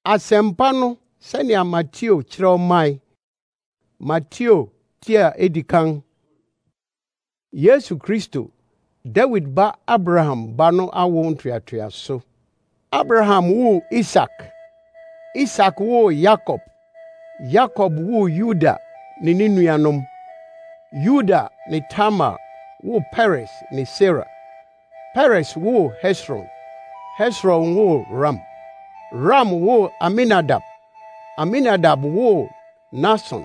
Asempa no sɛnea Mateo kyerɛw man. Mateo tia edikan. Yesu Kristo, David ba Abraham ba no awo ntoatoaso. Abraham woo Isak. Isak woo Yakob. Yakob woo Yuda ne ne nuanom. Yuda ne Tamar woo Peres ne Serah. Peres woo Hesron. Hesron woo Ram. Ram woo Aminadab. Aminadab woo Nason.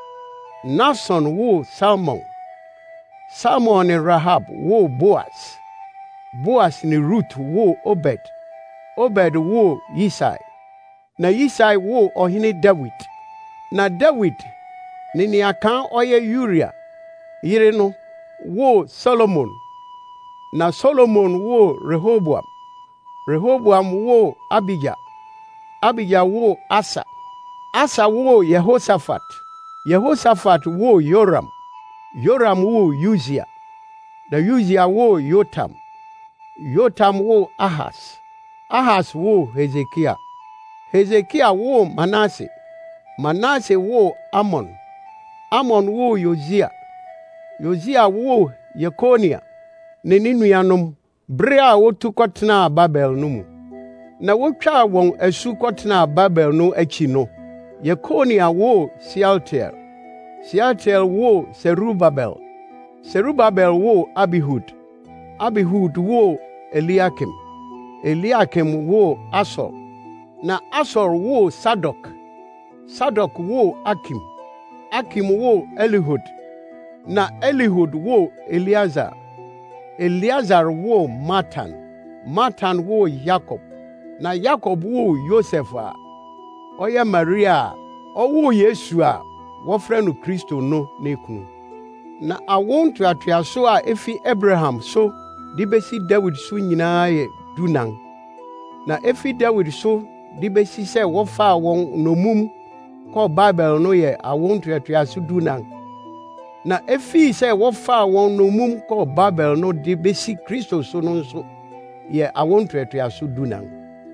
Nason woo Salmon. Salmon ne Rahab woo Boaz. Boaz ne Ruth woo Obed. Obed woo Yisai. Na Yisai woo ɔhene David. Na David ne nea kan ɔyɛ Uria yere no woo Solomon. Na Solomon woo Rehoboam. Rehoboam woo Abijah. Abijah woo Asa. Asa woo Yehoshaphat. Yehoshaphat woo Yoram. Yoram woo Uzia. Na Uzia woo Yotam. Yotam woo Ahaz. Ahaz woo Hezekiah. Hezekiah woo Manasseh. Manasseh woo Amon. Amon woo Yosia. Yosia woo Yekonia ne ne nuanom bere a wotu kɔtenaa Babel no mu. Na wotwaa wɔn asu kɔtenaa Babel no akyi no, Yekonia woo Sealtiel. Sealtiel woo Serubabel. Serubabel woo Abihud. Abihud woo Eliakim. Eliakim woo Asor. Na Asor woo Sadok. Sadok woo Akim. Akim woo Elihud. Na Elihud woo Eleazar. Eleazar woo Matan. Matan woo Yakob. Na Yakob woo Yosef a ɔyɛ Maria a ɔwoo Yesu a wɔfrɛ no Kristo no n'ekunu. Na awo ntoatoaso a efi Abraham so de besi David so nyinaa yɛ 14. Na efi David so de besi sɛ wɔfaa wɔn nomum kɔɔ Babel no yɛ awo ntoatoaso 14. Na efi sɛ wɔfaa wɔn nomum kɔɔ Babel no de besi Kristo so no nso yɛ awo ntoatoaso 14.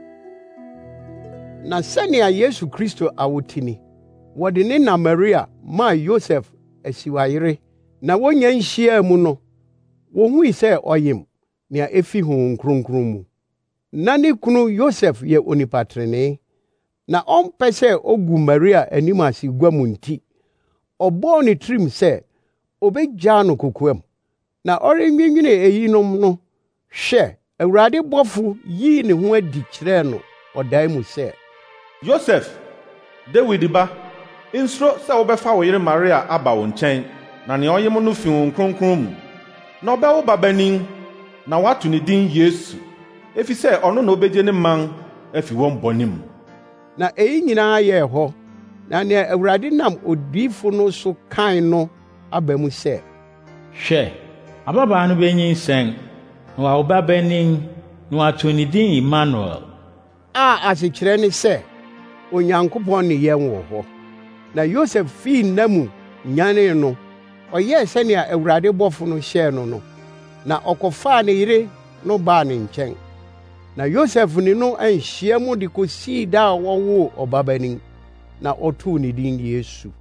Na sɛnea Yesu Kristo awotini, wɔde ne na Maria maa Yosef asiwayere, na wonya nhyiaa mu no, wohui sɛ ɔyem nea efi Honhom Kronkron mu. Na ne kunu Yosef yɛ onipa trenee, na ɔmpɛ sɛ ogu Maria anim ase gua mu nti, ɔbɔɔ ne tirim sɛ obegyaa no kokoam. Na ɔrenwinwini eyinom no, hwɛ, Awurade bɔfo yii ne ho adi kyerɛɛ no ɔdae mu sɛ, Yosef, Dawid ba, insuro sɛ wobɛfa wo yere Maria aba wo nkyɛn, na nea ɔyem no fi Honhom Kronkron mu. Na ɔbɛwo babanin, na wato ne din Yesu, efisɛ ɔno na obegye ne man afi wɔn bɔne mu. Na eyi nyinaa yɛɛ hɔ, na nea Awurade nam odiyifo no so kae no aba mu sɛ, hwɛ, ababaa no benyinsɛn, na wawo babanin, na wato ne din Immanuel. A asekyerɛ ne sɛ, Onyankopɔn ne yɛn wɔ hɔ. Na Yosef fii nna mu nyanee no, ɔyɛɛ sɛnea Awurade bɔfo no hyɛɛ no no, na ɔkɔfaa ne yere no baa ne nkyɛn. Na Yosef ne no anhyia mu de kosii da a wɔwoo ɔbabanin, na ɔtoo ne din Yesu.